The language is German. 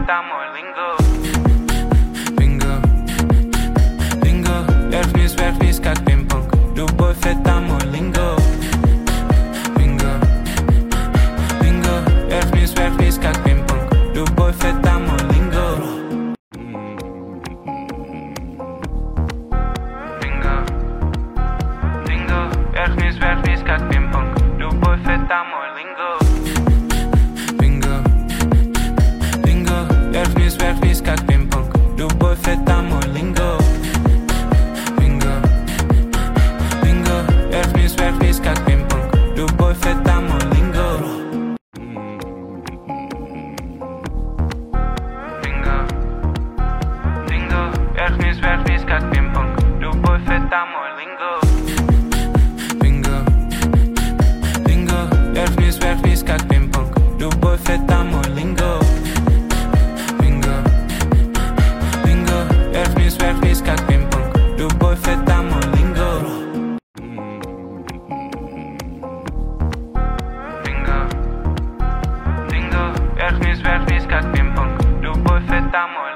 tá molingo. Lingo, werf mis kak ping pong. Du boy fett tá molingo. Lingo, werf mis kak ping pong. Du boy fett tá molingo. Lingo, werf mis kak ping pong. Du boy fett tá molingo. Werf mis kak ping pong. Du boy fett tá molingo. Werf mis kak ping pong. Du boy fett tá molingo. Werf mis kak ping pong. Du boy fett tá molingo. Werf mis kak ping pong. Du boy fett tá molingo. Werf mis kak ping pong. Du boy fett tá molingo. Werf mis kak ping pong. Du boy fett tá molingo.